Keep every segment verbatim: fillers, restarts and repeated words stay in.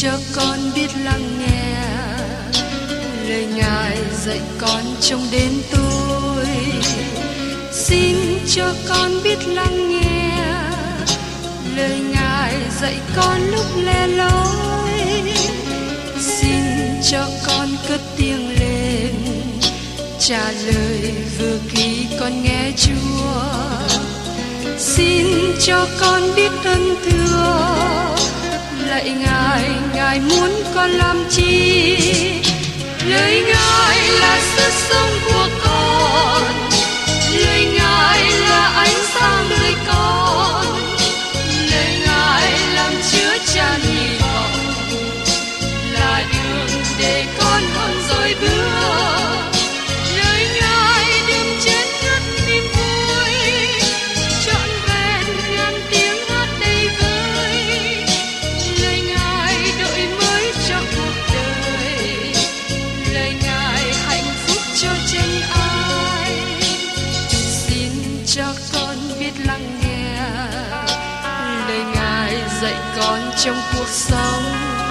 cho con biết lắng nghe lời Ngài dạy con trong đêm tối. Xin cho con biết lắng nghe lời Ngài dạy con lúc lẻ loi. Xin cho con cất tiếng lên trả lời vừa khi con nghe Chúa. Xin cho con biết ơn thưa lạy Ngài, Ngài muốn con làm chi? Lời Ngài là sức sống của con, lời Ngài là ánh sáng đời con, lời Ngài làm chứa chan hy vọng, là đường để con hơn rồi bước. Lời Ngài đêm chết ngất niềm vui, trọn vẹn ngàn tiếng hát đầy vơi. Lời Ngài đổi mới cho cuộc đời, lời Ngài hạnh phúc cho chân ai. Xin cho con biết lắng nghe lời Ngài dạy con trong cuộc sống.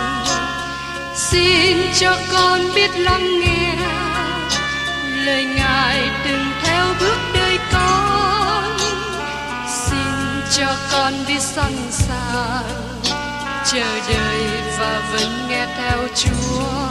Xin cho con biết lắng nghe lời Ngài từng theo bước đời con. Xin cho con biết sẵn sàng chờ đợi và vẫn nghe theo Chúa.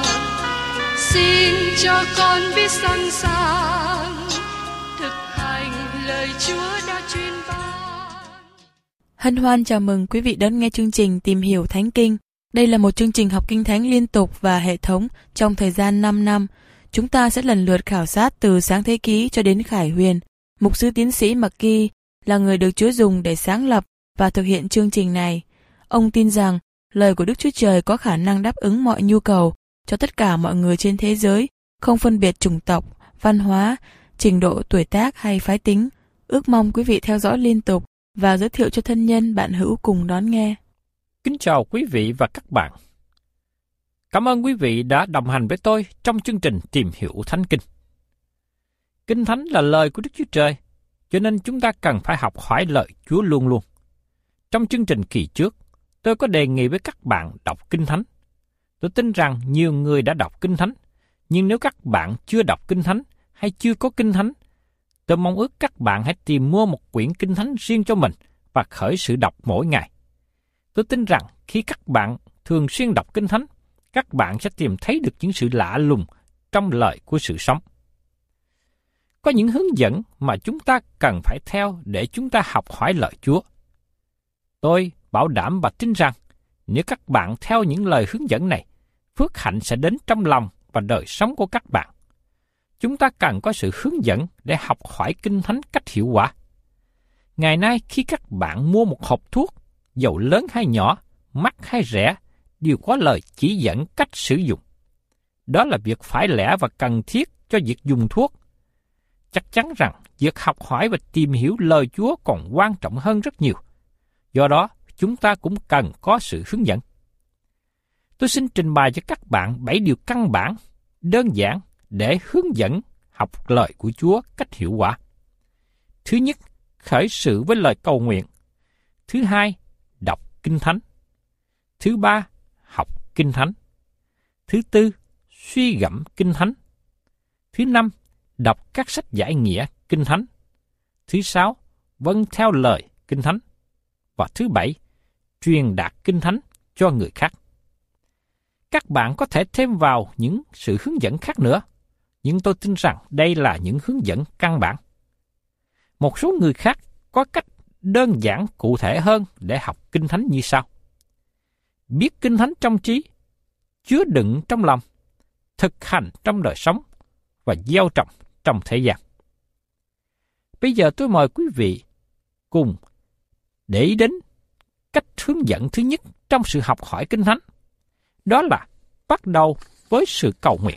Xin cho con biết sẵn sàng thực hành lời Chúa đã truyền ban. Hân hoan chào mừng quý vị đón nghe chương trình Tìm hiểu Thánh Kinh. Đây là một chương trình học Kinh Thánh liên tục và hệ thống trong thời gian năm năm. Chúng ta sẽ lần lượt khảo sát từ Sáng Thế Ký cho đến Khải Huyền. Mục sư tiến sĩ McGee là người được Chúa dùng để sáng lập và thực hiện chương trình này. Ông tin rằng lời của Đức Chúa Trời có khả năng đáp ứng mọi nhu cầu cho tất cả mọi người trên thế giới, không phân biệt chủng tộc, văn hóa, trình độ tuổi tác hay phái tính. Ước mong quý vị theo dõi liên tục và giới thiệu cho thân nhân bạn hữu cùng đón nghe. Kính chào quý vị và các bạn. Cảm ơn quý vị đã đồng hành với tôi trong chương trình Tìm hiểu Thánh Kinh. Kinh Thánh là lời của Đức Chúa Trời, cho nên chúng ta cần phải học hỏi lời Chúa luôn luôn. Trong chương trình kỳ trước, tôi có đề nghị với các bạn đọc Kinh Thánh. Tôi tin rằng nhiều người đã đọc Kinh Thánh, nhưng nếu các bạn chưa đọc Kinh Thánh hay chưa có Kinh Thánh, tôi mong ước các bạn hãy tìm mua một quyển Kinh Thánh riêng cho mình và khởi sự đọc mỗi ngày. Tôi tin rằng khi các bạn thường xuyên đọc Kinh Thánh, các bạn sẽ tìm thấy được những sự lạ lùng trong lời của sự sống. Có những hướng dẫn mà chúng ta cần phải theo để chúng ta học hỏi lời Chúa. Tôi bảo đảm và tin rằng nếu các bạn theo những lời hướng dẫn này, phước hạnh sẽ đến trong lòng và đời sống của các bạn. Chúng ta cần có sự hướng dẫn để học hỏi Kinh Thánh cách hiệu quả. Ngày nay khi các bạn mua một hộp thuốc, dầu lớn hay nhỏ, mắc hay rẻ, đều có lời chỉ dẫn cách sử dụng. Đó là việc phải lẽ và cần thiết cho việc dùng thuốc. Chắc chắn rằng việc học hỏi và tìm hiểu lời Chúa còn quan trọng hơn rất nhiều. Do đó, chúng ta cũng cần có sự hướng dẫn. Tôi xin trình bày cho các bạn bảy điều căn bản, đơn giản để hướng dẫn học lời của Chúa cách hiệu quả. Thứ nhất, khởi sự với lời cầu nguyện. Thứ hai, đọc Kinh Thánh. Thứ ba, học Kinh Thánh. Thứ tư, suy gẫm Kinh Thánh. Thứ năm, đọc các sách giải nghĩa Kinh Thánh. Thứ sáu, vâng theo lời Kinh Thánh. Và thứ bảy, truyền đạt Kinh Thánh cho người khác. Các bạn có thể thêm vào những sự hướng dẫn khác nữa, nhưng tôi tin rằng đây là những hướng dẫn căn bản. Một số người khác có cách đơn giản cụ thể hơn để học Kinh Thánh như sau. Biết Kinh Thánh trong trí, chứa đựng trong lòng, thực hành trong đời sống và gieo trồng trong thế gian. Bây giờ tôi mời quý vị cùng để ý đến cách hướng dẫn thứ nhất trong sự học hỏi Kinh Thánh. Đó là bắt đầu với sự cầu nguyện.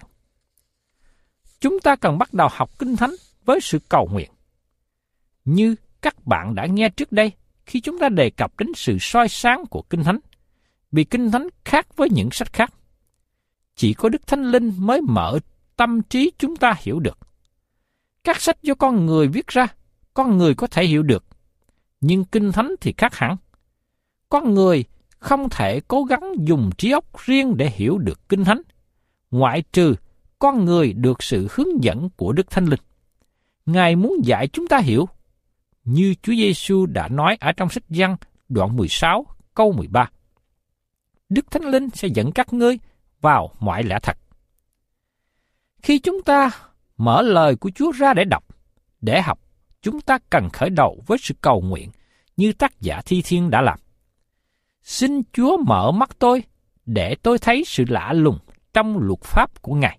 Chúng ta cần bắt đầu học Kinh Thánh với sự cầu nguyện. Như các bạn đã nghe trước đây khi chúng ta đề cập đến sự soi sáng của Kinh Thánh, vì Kinh Thánh khác với những sách khác. Chỉ có Đức Thánh Linh mới mở tâm trí chúng ta hiểu được. Các sách do con người viết ra, con người có thể hiểu được, nhưng Kinh Thánh thì khác hẳn. Con người không thể cố gắng dùng trí óc riêng để hiểu được Kinh Thánh, ngoại trừ con người được sự hướng dẫn của Đức Thánh Linh. Ngài muốn dạy chúng ta hiểu, như Chúa Giêsu đã nói ở trong sách Giăng đoạn mười sáu câu mười ba. Đức Thánh Linh sẽ dẫn các ngươi vào mọi lẽ thật. Khi chúng ta mở lời của Chúa ra để đọc, để học, chúng ta cần khởi đầu với sự cầu nguyện như tác giả Thi Thiên đã làm. Xin Chúa mở mắt tôi để tôi thấy sự lạ lùng trong luật pháp của Ngài.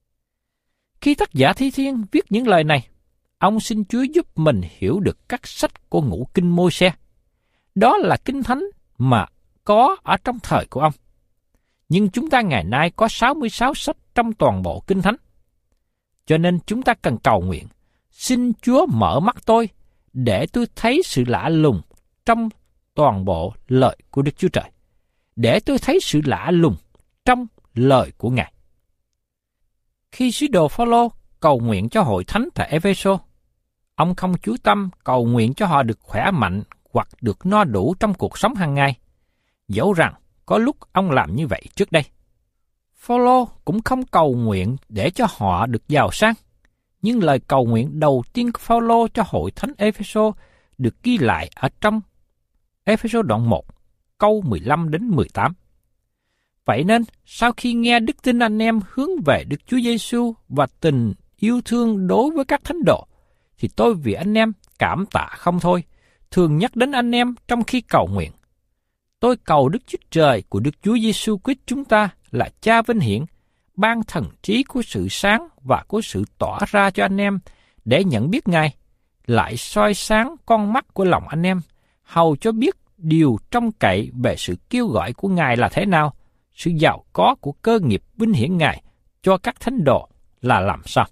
Khi tác giả Thi Thiên viết những lời này, ông xin Chúa giúp mình hiểu được các sách của Ngũ Kinh Môi-se. Đó là Kinh Thánh mà có ở trong thời của ông. Nhưng chúng ta ngày nay có sáu mươi sáu sách trong toàn bộ Kinh Thánh. Cho nên chúng ta cần cầu nguyện, xin Chúa mở mắt tôi để tôi thấy sự lạ lùng trong toàn bộ lời của Đức Chúa Trời, để tôi thấy sự lạ lùng trong lời của Ngài. Khi sứ đồ Phao-lô cầu nguyện cho hội thánh tại Ê-phê-sô, ông không chú tâm cầu nguyện cho họ được khỏe mạnh hoặc được no đủ trong cuộc sống hàng ngày, dẫu rằng có lúc ông làm như vậy trước đây. Phao-lô cũng không cầu nguyện để cho họ được giàu sang, nhưng lời cầu nguyện đầu tiên của Phao-lô cho hội thánh Ê-phê-sô được ghi lại ở trong Ê-phê-sô đoạn một, câu mười lăm đến mười tám. Vậy nên, sau khi nghe đức tin anh em hướng về Đức Chúa Giêsu và tình yêu thương đối với các thánh đồ, thì tôi vì anh em cảm tạ không thôi, thường nhắc đến anh em trong khi cầu nguyện. Tôi cầu Đức Chúa Trời của Đức Chúa Giêsu Christ chúng ta là Cha vinh hiển, ban thần trí của sự sáng và của sự tỏ ra cho anh em để nhận biết Ngài, lại soi sáng con mắt của lòng anh em, hầu cho biết điều trông cậy về sự kêu gọi của Ngài là thế nào, sự giàu có của cơ nghiệp vinh hiển Ngài cho các thánh đồ là làm sao.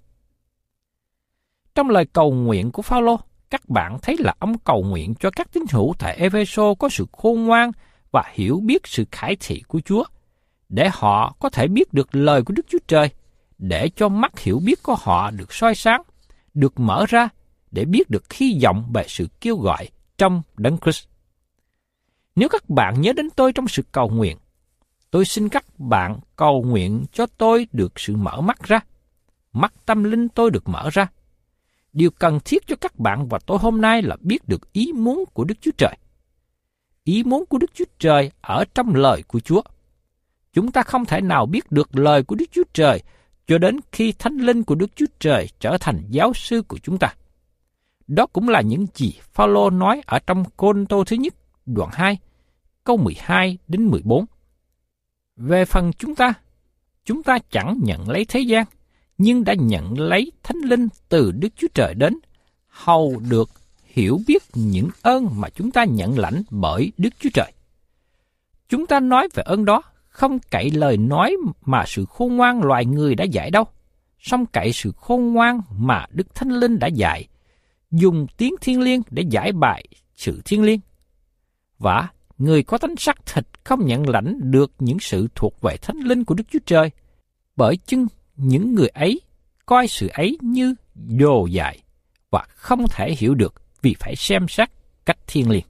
Trong lời cầu nguyện của Phao-lô, các bạn thấy là ông cầu nguyện cho các tín hữu tại Ê-phê-sô có sự khôn ngoan và hiểu biết sự khải thị của Chúa, để họ có thể biết được lời của Đức Chúa Trời, để cho mắt hiểu biết của họ được soi sáng, được mở ra, để biết được hy vọng về sự kêu gọi trong Đấng Christ. Nếu các bạn nhớ đến tôi trong sự cầu nguyện, tôi xin các bạn cầu nguyện cho tôi được sự mở mắt ra, mắt tâm linh tôi được mở ra. Điều cần thiết cho các bạn và tôi hôm nay là biết được ý muốn của Đức Chúa Trời. Ý muốn của Đức Chúa Trời ở trong lời của Chúa. Chúng ta không thể nào biết được lời của Đức Chúa Trời cho đến khi Thánh Linh của Đức Chúa Trời trở thành giáo sư của chúng ta. Đó cũng là những gì Phao-lô nói ở trong Cô-rinh-tô thứ nhất, đoạn hai, câu mười hai đến mười bốn. Về phần chúng ta, chúng ta chẳng nhận lấy thế gian, nhưng đã nhận lấy Thánh Linh từ Đức Chúa Trời đến, hầu được hiểu biết những ơn mà chúng ta nhận lãnh bởi Đức Chúa Trời. Chúng ta nói về ơn đó, không cậy lời nói mà sự khôn ngoan loài người đã dạy đâu, song cậy sự khôn ngoan mà Đức Thánh Linh đã dạy, dùng tiếng thiên liêng để giải bày sự thiên liêng. Và người có tánh xác thịt không nhận lãnh được những sự thuộc về Thánh Linh của Đức Chúa Trời, bởi chưng những người ấy coi sự ấy như đồ dại và không thể hiểu được vì phải xem xét cách thiên liêng.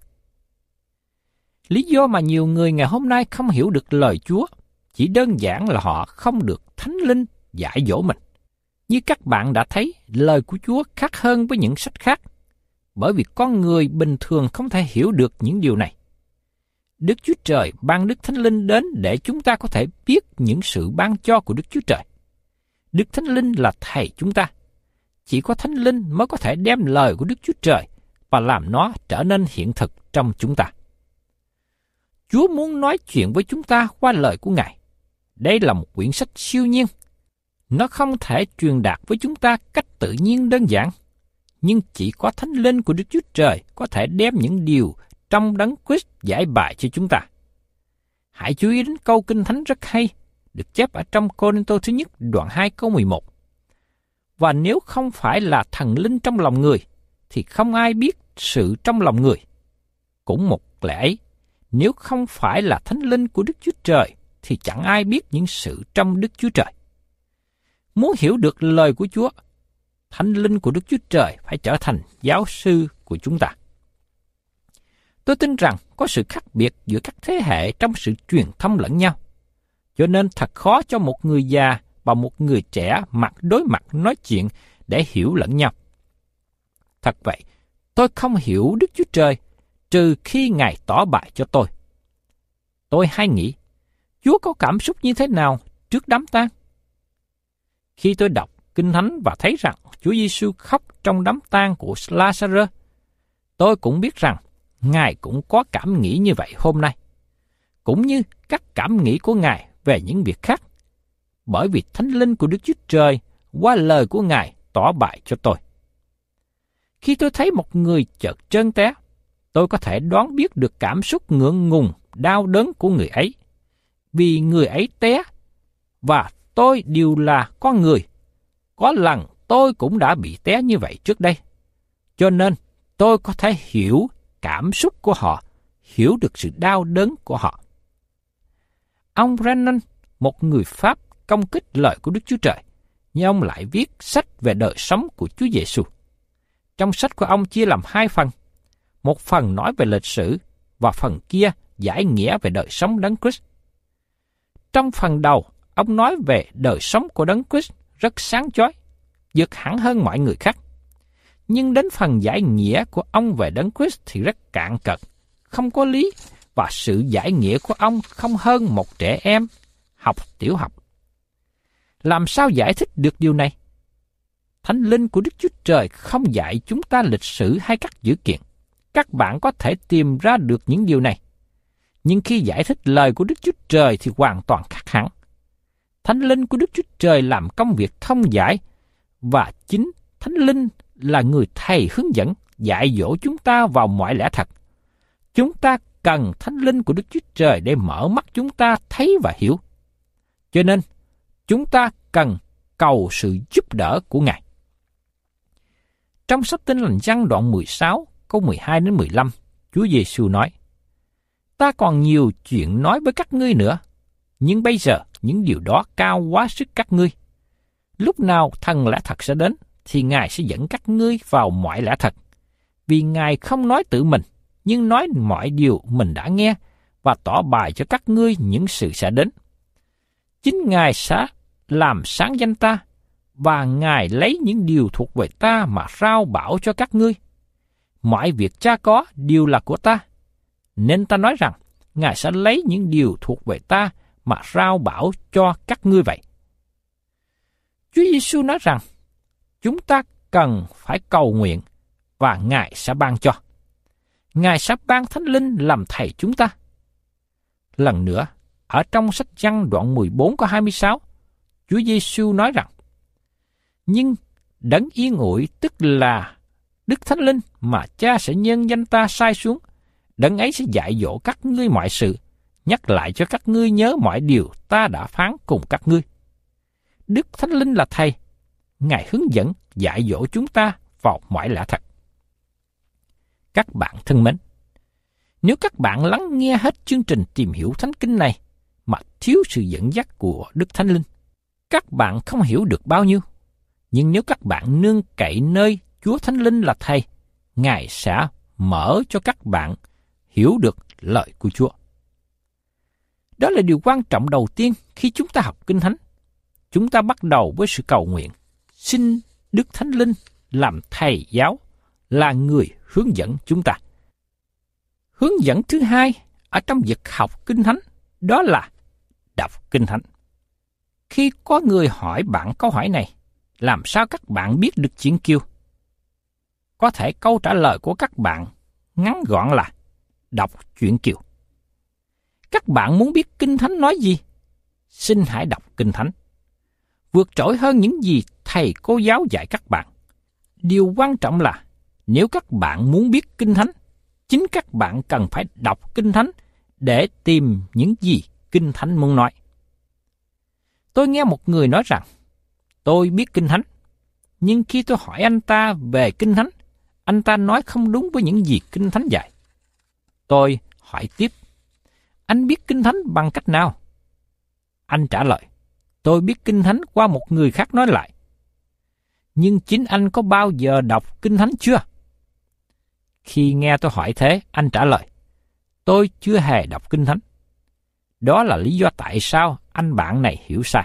Lý do mà nhiều người ngày hôm nay không hiểu được lời Chúa chỉ đơn giản là họ không được Thánh Linh dạy dỗ mình. Như các bạn đã thấy, lời của Chúa khác hơn với những sách khác, bởi vì con người bình thường không thể hiểu được những điều này. Đức Chúa Trời ban Đức Thánh Linh đến để chúng ta có thể biết những sự ban cho của Đức Chúa Trời. Đức Thánh Linh là Thầy chúng ta. Chỉ có Thánh Linh mới có thể đem lời của Đức Chúa Trời và làm nó trở nên hiện thực trong chúng ta. Chúa muốn nói chuyện với chúng ta qua lời của Ngài. Đây là một quyển sách siêu nhiên. Nó không thể truyền đạt với chúng ta cách tự nhiên đơn giản, nhưng chỉ có Thánh Linh của Đức Chúa Trời có thể đem những điều trong Đấng Christ giải bày cho chúng ta. Hãy chú ý đến câu Kinh Thánh rất hay, được chép ở trong Cô-rinh-tô thứ nhất đoạn hai câu mười một. Và nếu không phải là thần linh trong lòng người, thì không ai biết sự trong lòng người. Cũng một lẽ ấy, nếu không phải là Thánh Linh của Đức Chúa Trời, thì chẳng ai biết những sự trong Đức Chúa Trời. Muốn hiểu được lời của Chúa, Thánh Linh của Đức Chúa Trời phải trở thành giáo sư của chúng ta. Tôi tin rằng có sự khác biệt giữa các thế hệ trong sự truyền thông lẫn nhau. Cho nên thật khó cho một người già và một người trẻ mặt đối mặt nói chuyện để hiểu lẫn nhau. Thật vậy, tôi không hiểu Đức Chúa Trời trừ khi Ngài tỏ bày cho tôi. Tôi hay nghĩ, Chúa có cảm xúc như thế nào trước đám tang? Khi tôi đọc Kinh Thánh và thấy rằng Chúa Giêsu khóc trong đám tang của Lazarus, tôi cũng biết rằng Ngài cũng có cảm nghĩ như vậy hôm nay, cũng như các cảm nghĩ của Ngài về những việc khác, bởi vì Thánh Linh của Đức Chúa Trời qua lời của Ngài tỏ bày cho tôi. Khi tôi thấy một người chợt trơn té, tôi có thể đoán biết được cảm xúc ngượng ngùng, đau đớn của người ấy, vì người ấy té, và tôi đều là con người. Có lần tôi cũng đã bị té như vậy trước đây, cho nên tôi có thể hiểu cảm xúc của họ, hiểu được sự đau đớn của họ. Ông Renan, một người Pháp công kích lời của Đức Chúa Trời, nhưng ông lại viết sách về đời sống của Chúa Giêsu. Trong sách của ông chia làm hai phần, một phần nói về lịch sử và phần kia giải nghĩa về đời sống Đấng Christ. Trong phần đầu, ông nói về đời sống của Đấng Christ rất sáng chói, vượt hẳn hơn mọi người khác. Nhưng đến phần giải nghĩa của ông về Đấng Christ thì rất cạn cật, không có lý, và sự giải nghĩa của ông không hơn một trẻ em học tiểu học. Làm sao giải thích được điều này? Thánh Linh của Đức Chúa Trời không dạy chúng ta lịch sử hay các dữ kiện. Các bạn có thể tìm ra được những điều này. Nhưng khi giải thích lời của Đức Chúa Trời thì hoàn toàn khác hẳn. Thánh Linh của Đức Chúa Trời làm công việc thông giải, và chính Thánh Linh là người thầy hướng dẫn, dạy dỗ chúng ta vào mọi lẽ thật. Chúng ta cần Thánh Linh của Đức Chúa Trời để mở mắt chúng ta thấy và hiểu. Cho nên, chúng ta cần cầu sự giúp đỡ của Ngài. Trong sách Tin Lành Giăng đoạn mười sáu, câu mười hai đến mười lăm, Chúa Giêsu nói: Ta còn nhiều chuyện nói với các ngươi nữa, nhưng bây giờ những điều đó cao quá sức các ngươi. Lúc nào thần lẽ thật sẽ đến, thì Ngài sẽ dẫn các ngươi vào mọi lẽ thật. Vì Ngài không nói tự mình, nhưng nói mọi điều mình đã nghe, và tỏ bày cho các ngươi những sự sẽ đến. Chính Ngài sẽ làm sáng danh ta, và Ngài lấy những điều thuộc về ta mà rao bảo cho các ngươi. Mọi việc Cha có đều là của ta, nên ta nói rằng Ngài sẽ lấy những điều thuộc về ta mà rao bảo cho các ngươi vậy. Chúa Giêsu nói rằng chúng ta cần phải cầu nguyện và Ngài sẽ ban cho. Ngài sẽ ban Thánh Linh làm thầy chúng ta. Lần nữa, ở trong sách Giăng đoạn mười bốn câu hai mươi sáu, Chúa Giêsu nói rằng: Nhưng đấng yên ủi, tức là Đức Thánh Linh mà Cha sẽ nhân danh ta sai xuống, đấng ấy sẽ dạy dỗ các ngươi mọi sự, nhắc lại cho các ngươi nhớ mọi điều ta đã phán cùng các ngươi. Đức Thánh Linh là thầy, Ngài hướng dẫn dạy dỗ chúng ta vào mọi lẽ thật. Các bạn thân mến, nếu các bạn lắng nghe hết chương trình tìm hiểu Thánh Kinh này mà thiếu sự dẫn dắt của Đức Thánh Linh, các bạn không hiểu được bao nhiêu. Nhưng nếu các bạn nương cậy nơi Chúa Thánh Linh là thầy, Ngài sẽ mở cho các bạn hiểu được lời của Chúa. Đó là điều quan trọng đầu tiên khi chúng ta học Kinh Thánh. Chúng ta bắt đầu với sự cầu nguyện, xin Đức Thánh Linh làm thầy giáo, là người hướng dẫn chúng ta. Hướng dẫn thứ hai ở trong việc học Kinh Thánh, đó là đọc Kinh Thánh. Khi có người hỏi bạn câu hỏi này, làm sao các bạn biết được chuyện Kiều? Có thể câu trả lời của các bạn ngắn gọn là đọc truyện Kiều. Các bạn muốn biết Kinh Thánh nói gì? Xin hãy đọc Kinh Thánh. Vượt trội hơn những gì thầy cô giáo dạy các bạn. Điều quan trọng là nếu các bạn muốn biết Kinh Thánh, chính các bạn cần phải đọc Kinh Thánh để tìm những gì Kinh Thánh muốn nói. Tôi nghe một người nói rằng, tôi biết Kinh Thánh, nhưng khi tôi hỏi anh ta về Kinh Thánh, anh ta nói không đúng với những gì Kinh Thánh dạy. Tôi hỏi tiếp, anh biết Kinh Thánh bằng cách nào? Anh trả lời, tôi biết Kinh Thánh qua một người khác nói lại. Nhưng chính anh có bao giờ đọc Kinh Thánh chưa? Khi nghe tôi hỏi thế, anh trả lời, tôi chưa hề đọc Kinh Thánh. Đó là lý do tại sao anh bạn này hiểu sai.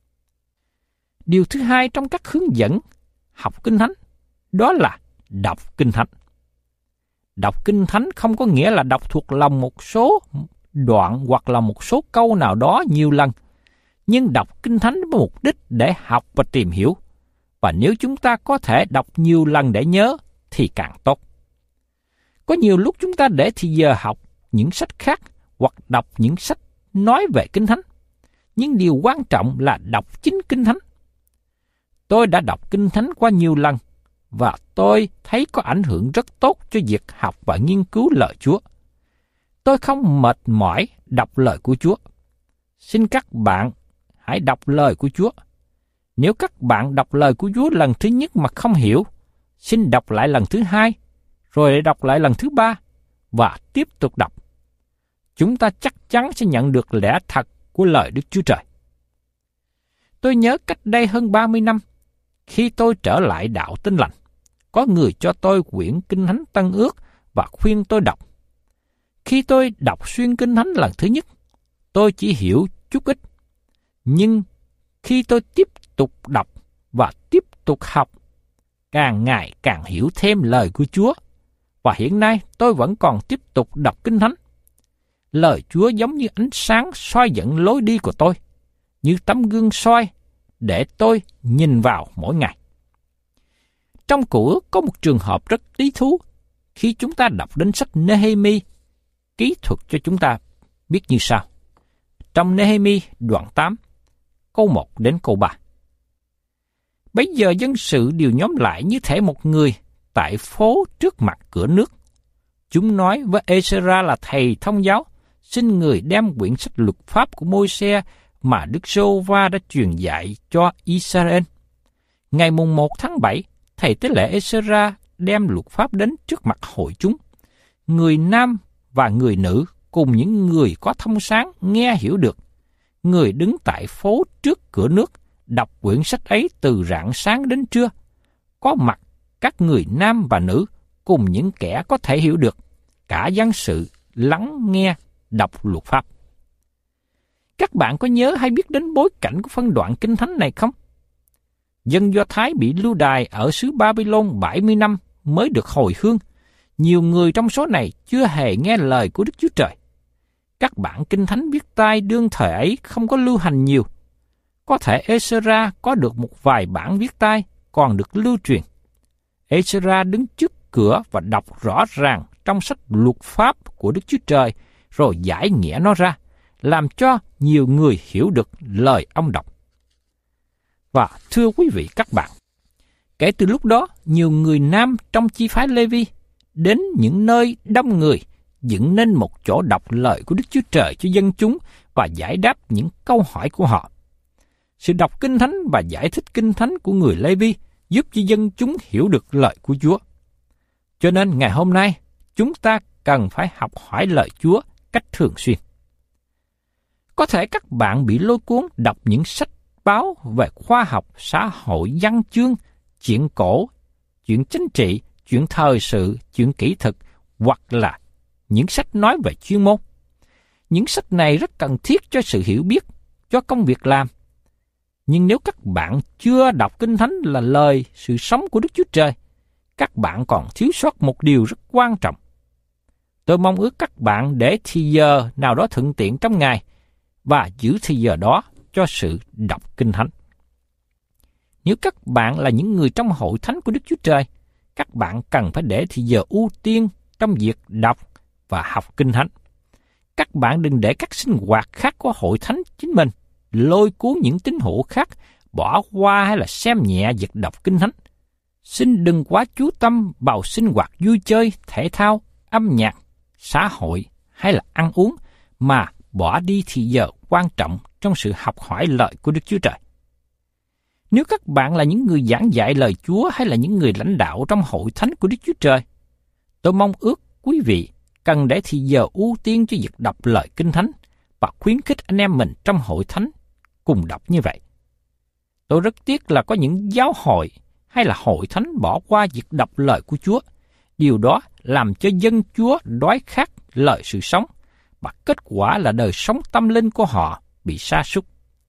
Điều thứ hai trong các hướng dẫn học Kinh Thánh, đó là đọc Kinh Thánh. Đọc Kinh Thánh không có nghĩa là đọc thuộc lòng một số đoạn hoặc là một số câu nào đó nhiều lần, nhưng đọc Kinh Thánh với mục đích để học và tìm hiểu. Và nếu chúng ta có thể đọc nhiều lần để nhớ thì càng tốt. Có nhiều lúc chúng ta để thì giờ học những sách khác hoặc đọc những sách nói về Kinh Thánh, nhưng điều quan trọng là đọc chính Kinh Thánh. Tôi đã đọc Kinh Thánh qua nhiều lần và tôi thấy có ảnh hưởng rất tốt cho việc học và nghiên cứu lời Chúa. Tôi không mệt mỏi đọc lời của Chúa. Xin các bạn hãy đọc lời của Chúa. Nếu các bạn đọc lời của Chúa lần thứ nhất mà không hiểu, xin đọc lại lần thứ hai, rồi đọc lại lần thứ ba, và tiếp tục đọc. Chúng ta chắc chắn sẽ nhận được lẽ thật của lời Đức Chúa Trời. Tôi nhớ cách đây hơn ba mươi năm, khi tôi trở lại đạo Tin Lành, có người cho tôi quyển Kinh Thánh Tân Ước và khuyên tôi đọc. Khi tôi đọc xuyên Kinh Thánh lần thứ nhất, tôi chỉ hiểu chút ít. Nhưng khi tôi tiếp tục đọc và tiếp tục học, càng ngày càng hiểu thêm lời của Chúa. Và hiện nay tôi vẫn còn tiếp tục đọc Kinh Thánh. Lời Chúa giống như ánh sáng soi dẫn lối đi của tôi, như tấm gương soi để tôi nhìn vào mỗi ngày. Trong Cựu Ước có một trường hợp rất lý thú khi chúng ta đọc đến sách Nehemi, kỹ thuật cho chúng ta biết như sau. Trong Nehemi đoạn tám, câu một đến câu ba. Bấy giờ dân sự đều nhóm lại như thể một người tại phố trước mặt cửa nước. Chúng nói với Ê-sê-ra là thầy thông giáo, xin người đem quyển sách luật pháp của Môi-se mà Đức Giê-hô-va đã truyền dạy cho Israel. Ngày mùng một tháng bảy, thầy tế lễ Ê-sê-ra đem luật pháp đến trước mặt hội chúng. Người nam và người nữ cùng những người có thông sáng nghe hiểu được. Người đứng tại phố trước cửa nước đọc quyển sách ấy từ rạng sáng đến trưa. Có mặt các người nam và nữ cùng những kẻ có thể hiểu được, cả dân sự lắng nghe đọc luật pháp. Các bạn có nhớ hay biết đến bối cảnh của phân đoạn Kinh Thánh này không? Dân Do Thái bị lưu đày ở xứ Babylon bảy mươi năm mới được hồi hương. Nhiều người trong số này chưa hề nghe lời của Đức Chúa Trời. Các bản Kinh Thánh viết tay đương thời ấy không có lưu hành nhiều. Có thể Ê-sê-ra có được một vài bản viết tay còn được lưu truyền. Ê-sê-ra đứng trước cửa và đọc rõ ràng trong sách luật pháp của Đức Chúa Trời rồi giải nghĩa nó ra, làm cho nhiều người hiểu được lời ông đọc. Và thưa quý vị các bạn, kể từ lúc đó, nhiều người nam trong chi phái Lê-vi đến những nơi đông người dựng nên một chỗ đọc lời của Đức Chúa Trời cho dân chúng và giải đáp những câu hỏi của họ. Sự đọc Kinh Thánh và giải thích Kinh Thánh của người Lê-vi giúp cho dân chúng hiểu được lời của Chúa. Cho nên ngày hôm nay, chúng ta cần phải học hỏi lời Chúa cách thường xuyên. Có thể các bạn bị lôi cuốn đọc những sách báo về khoa học, xã hội, văn chương, chuyện cổ, chuyện chính trị, chuyện thời sự, chuyện kỹ thuật, hoặc là những sách nói về chuyên môn. Những sách này rất cần thiết cho sự hiểu biết, cho công việc làm. Nhưng nếu các bạn chưa đọc Kinh Thánh là lời sự sống của Đức Chúa Trời, các bạn còn thiếu sót một điều rất quan trọng. Tôi mong ước các bạn để thì giờ nào đó thuận tiện trong ngày và giữ thì giờ đó cho sự đọc Kinh Thánh. Nếu các bạn là những người trong hội thánh của Đức Chúa Trời, các bạn cần phải để thì giờ ưu tiên trong việc đọc và học Kinh Thánh. Các bạn đừng để các sinh hoạt khác của hội thánh chính mình lôi cuốn những tín hữu khác bỏ qua hay là xem nhẹ việc đọc Kinh Thánh. Xin đừng quá chú tâm vào sinh hoạt vui chơi, thể thao, âm nhạc, xã hội hay là ăn uống mà bỏ đi thì giờ quan trọng trong sự học hỏi lời của Đức Chúa Trời. Nếu các bạn là những người giảng dạy lời Chúa hay là những người lãnh đạo trong hội thánh của Đức Chúa Trời, tôi mong ước quý vị cần để thì giờ ưu tiên cho việc đọc lời Kinh Thánh và khuyến khích anh em mình trong hội thánh cùng đọc như vậy. Tôi rất tiếc là có những giáo hội hay là hội thánh bỏ qua việc đọc lời của Chúa. Điều đó làm cho dân Chúa đói khát lời sự sống, và kết quả là đời sống tâm linh của họ bị sa sút.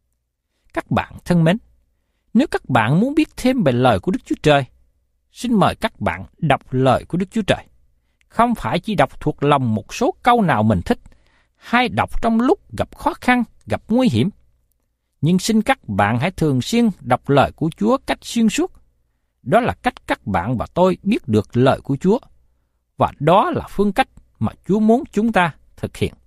Các bạn thân mến, nếu các bạn muốn biết thêm về lời của Đức Chúa Trời, xin mời các bạn đọc lời của Đức Chúa Trời. Không phải chỉ đọc thuộc lòng một số câu nào mình thích, hay đọc trong lúc gặp khó khăn, gặp nguy hiểm. Nhưng xin các bạn hãy thường xuyên đọc lời của Chúa cách xuyên suốt. Đó là cách các bạn và tôi biết được lời của Chúa. Và đó là phương cách mà Chúa muốn chúng ta thực hiện.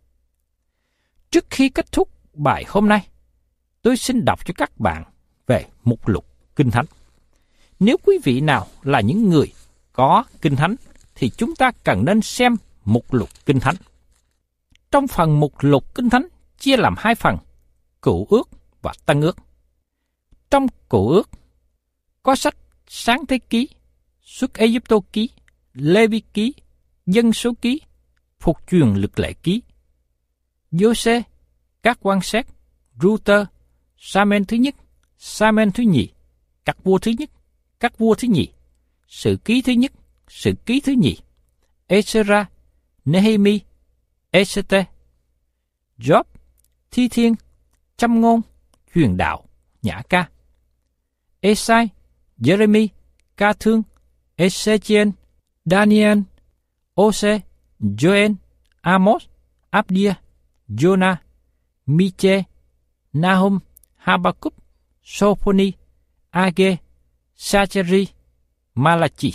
Trước khi kết thúc bài hôm nay, tôi xin đọc cho các bạn về mục lục Kinh Thánh. Nếu quý vị nào là những người có Kinh Thánh, thì chúng ta cần nên xem mục lục Kinh Thánh. Trong phần mục lục Kinh Thánh chia làm hai phần, Cựu Ước và Tân Ước. Trong Cựu Ước có sách Sáng Thế Ký, Xuất Ê-díp-tô Ký, Lê-vi Ký, Dân Số Ký, Phục Truyền Luật Lệ Ký, Giô-sê, Các Quan Xét, Ru-tơ, Sa-men thứ nhất, Sa-men thứ nhì, Các Vua thứ nhất, Các Vua thứ nhì, Sử Ký thứ nhất, Sử Ký thứ nhì, Ê-sê-ra, Nê-hê-mi, Ê-sê-tê, Gióp, Thi Thiên, Châm Ngôn, Truyền Đạo, Nhã Ca, Ê-sai, Giê-rê-mi, Ca Thương, Ê-sê-chi-ên, Đa-ni-ên, Ô-sê, Giô-ên, Amos, Áp-đia, Giô-na, Mi-chê, Na-hum, Ha-ba-cúp, Sô-phô-ni, A-ghê, Sa-chê-ri, Ma-la-chi.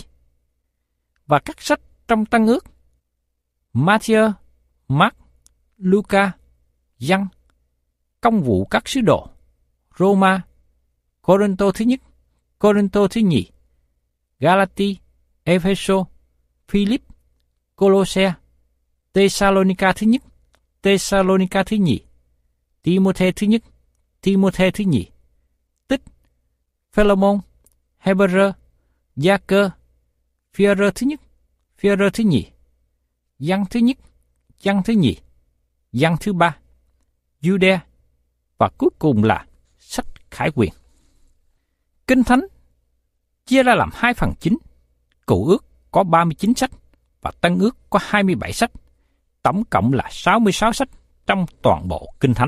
Và các sách trong Tân Ước: Ma-thi-ơ, Mác, Lu-ca, Giăng, Công vụ các sứ đồ, Rô-ma, Cô-rinh-tô thứ nhất, Cô-rinh-tô thứ nhì, Ga-la-ti, Ê-phê-sô, Phi-líp, Cô-lô-se, Tê-sa-lô-ni-ca thứ nhất, Tê-sa-lô-ni-ca thứ nhì, Ti-mô-thê thứ nhất, Ti-mô-thê thứ nhì, Tích, Phê-lô-môn, Hê-bơ-rơ, Gia-cơ, Phi-ơ-rơ thứ nhất, Phi-ơ-rơ thứ nhì, Giăng thứ nhất, Giăng thứ nhì, Giăng thứ ba, Giu-đe, và cuối cùng là sách Khải Huyền. Kinh Thánh chia ra làm hai phần chính. Cựu Ước có ba mươi chín sách và Tân Ước có hai mươi bảy sách, tổng cộng là sáu mươi sáu sách trong toàn bộ Kinh Thánh.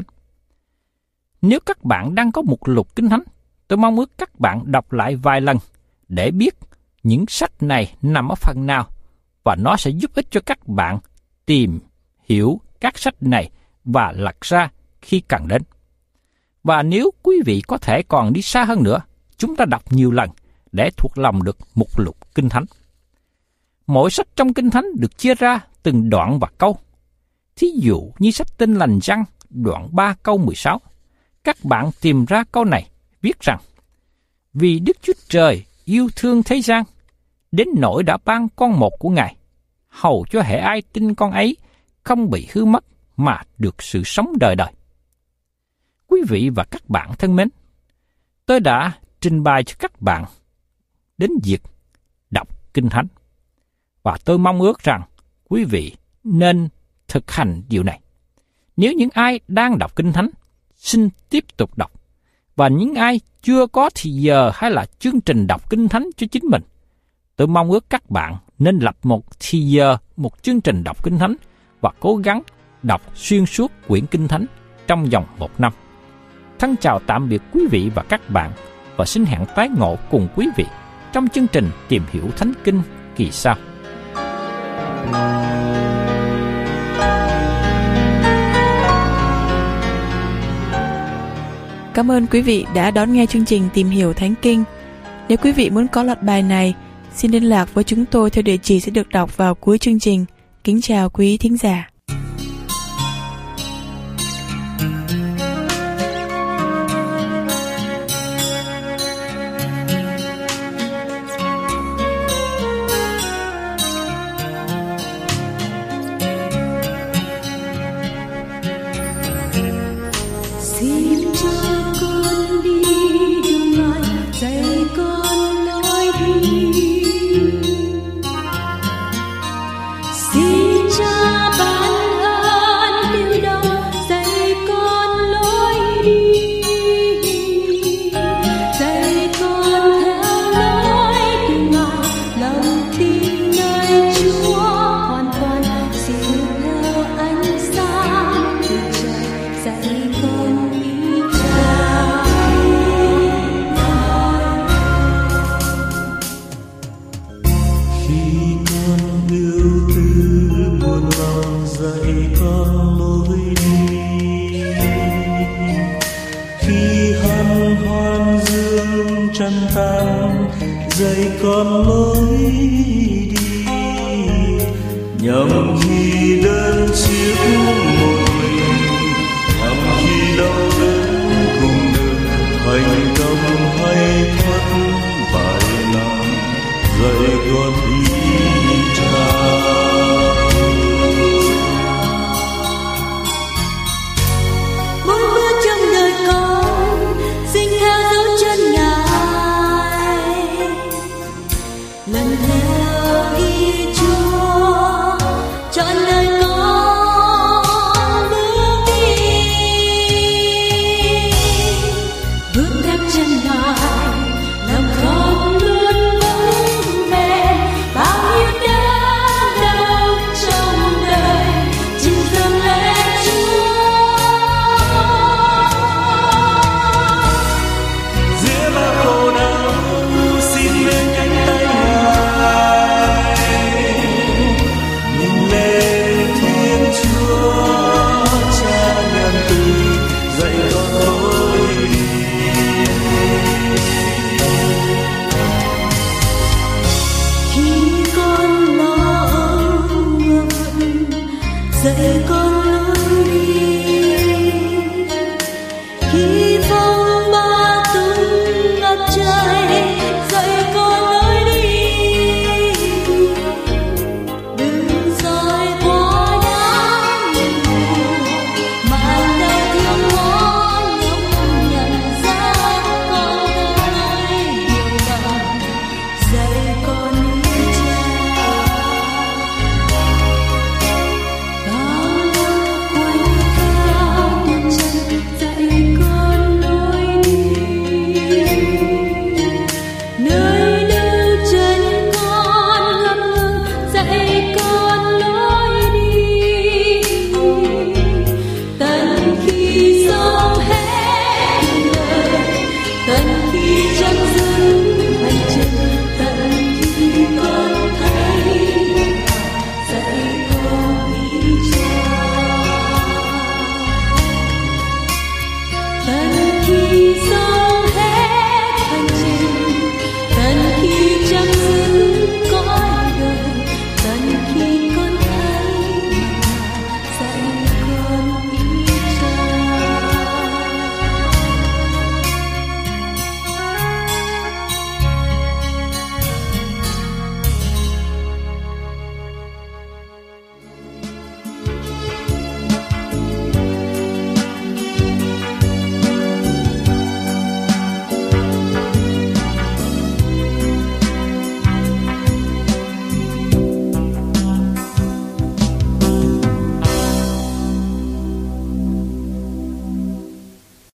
Nếu các bạn đang có mục lục Kinh Thánh, tôi mong ước các bạn đọc lại vài lần để biết những sách này nằm ở phần nào, và nó sẽ giúp ích cho các bạn tìm hiểu các sách này và lật ra khi cần đến. Và nếu quý vị có thể còn đi xa hơn nữa, chúng ta đọc nhiều lần để thuộc lòng được mục lục Kinh Thánh. Mỗi sách trong Kinh Thánh được chia ra từng đoạn và câu. Thí dụ như sách Tin Lành Giăng, đoạn ba câu mười sáu. Các bạn tìm ra câu này viết rằng: Vì Đức Chúa Trời yêu thương thế gian, đến nỗi đã ban con một của Ngài, hầu cho hễ ai tin con ấy không bị hư mất mà được sự sống đời đời. Quý vị và các bạn thân mến, tôi đã trình bày cho các bạn đến việc đọc Kinh Thánh, và tôi mong ước rằng quý vị nên thực hành điều này. Nếu những ai đang đọc Kinh Thánh, xin tiếp tục đọc, và những ai chưa có thì giờ hay là chương trình đọc Kinh Thánh cho chính mình, tôi mong ước các bạn nên lập một thì giờ, một chương trình đọc Kinh Thánh và cố gắng đọc xuyên suốt quyển Kinh Thánh trong vòng một năm. Thân chào tạm biệt quý vị và các bạn, và xin hẹn tái ngộ cùng quý vị trong chương trình Tìm Hiểu Thánh Kinh kỳ sau. Cảm ơn quý vị đã đón nghe chương trình Tìm Hiểu Thánh Kinh. Nếu quý vị muốn có loạt bài này, xin liên lạc với chúng tôi theo địa chỉ sẽ được đọc vào cuối chương trình. Kính chào quý thính giả. Xin cha ban hoan dương trăng tàn, dạy con lối đi. Nhằm khi đơn chiếc một mình, nhằm khi đau đớn cùng đường, thành công hay thất bại nào, dạy con ý cha. Mỗi bước trong đời con xin theo dấu chân Ngài, lần theo ý Chúa trọn đời con bước đi. Bước theo chân Ngài lòng con luôn vững bền, bao nhiêu đớn đau trong đời chỉ dâng lên Chúa. Giữa bao khổ đau xin lên cánh tay Ngài, nhìn lên Thiên Chúa Cha nhân từ dạy con lối đi. Khi con lo âu buồn, dạy con lối đi. Khi phong ba tung ngập trời, dạy con lối đi. Đừng dõi qua đám buồn, mang đau thương mỏi nhọc nhằn ra con tới điều bằng, dạy con ý Cha. Bao năm quanh theo bước chân, dạy con lối đi. Nơi đâu chân con ngập ngừng, dạy con lối đi. Tận khi sống hết đời, tận khi chấm dứt hành trình, tận khi con thấy dạy con ý Cha. Tận khi sống